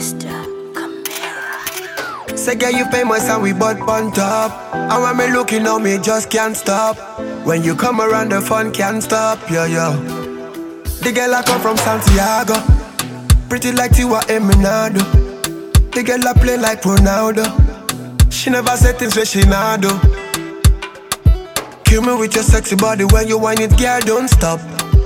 Mr. Camera. Say girl you famous and we butt on top. And when me looking on me just can't stop. When you come around the fun can't stop, yeah, yeah. The girl I come from Santiago, pretty like Tiwa Eminado. The girl I play like Ronaldo. She never said things where she not do. Kill me with your sexy body when you whine it, girl, don't stop.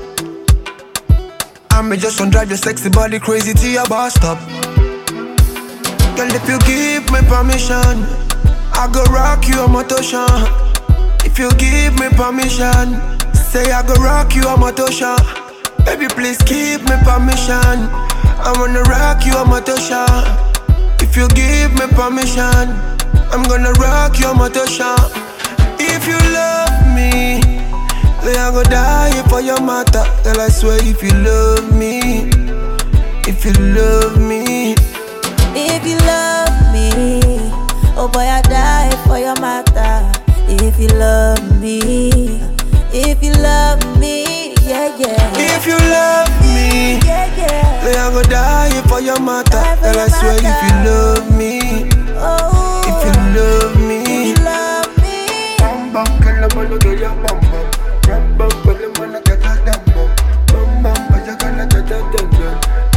I may just want drive your sexy body crazy to your bus stop. Girl, if you give me permission, I go rock you a motorshow. If you give me permission, say I go rock you a motorshow. Baby, please give me permission, I wanna rock you a motorshow. If you give me permission, I'm gonna rock you a motorshow. If you love me, then I go die for your matter. Girl, I swear if you love me, if you love me. If you love me, oh boy, I die for your matter. If you love me, if you love me, yeah, yeah. If you love me, yeah, yeah. then I go die for your matter. Girl, I swear if you love me, oh, if you love me. if you love me, Bam bam, girl, I'm gonna get your bam bam. Bam bam, girl, I'm gonna get your bam bam. Bam bam, but you're gonna get your bam bam.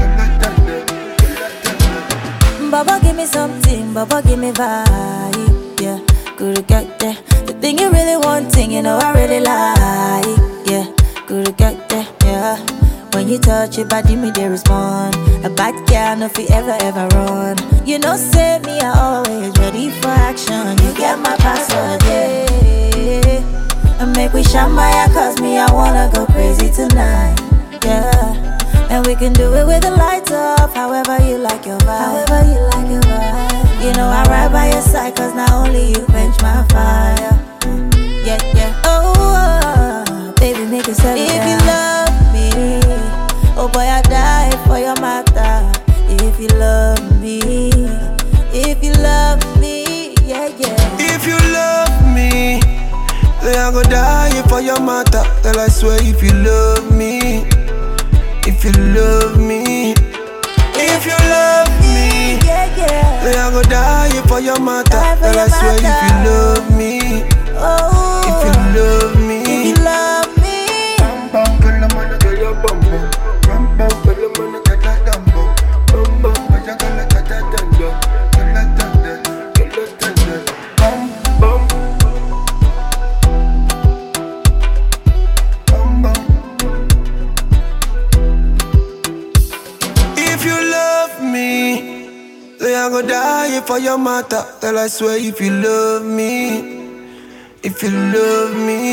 Baba give me something, Baba give me vibe, yeah. Good get there. The thing you really wanting, you know I really like, yeah. Good get there, yeah. When you touch your body, me they respond. A bad girl, no fi ever run. You know, say me, I always ready for action. You get my password, yeah. And make we shambaya, cause me, I wanna go crazy tonight, yeah. And we can do it with the lights off, however you like your vibe. However you like your vibe. You know I ride by your side, cause not only you quench my fire. Yeah, yeah. Oh, baby, make it settle down. If you love me, oh boy, I die for your matter. If you love me, if you love me, yeah, yeah. If you love me, then I go die for your matter. Girl, I swear if you love me, if you love me, if you love me, yeah, yeah. then I go die for your matter. Girl, I swear if you love me, oh, if you love me, if you love me, bam bam, girl, I'm gonna get your bam bam. Bam bam, girl, I'm gonna get your bam bam. Bam bam, but you're gonna get your bam bam. Bam bam, bam bam. If you love me, then I go die for your matter. Girl, I swear if you love me, if you love me.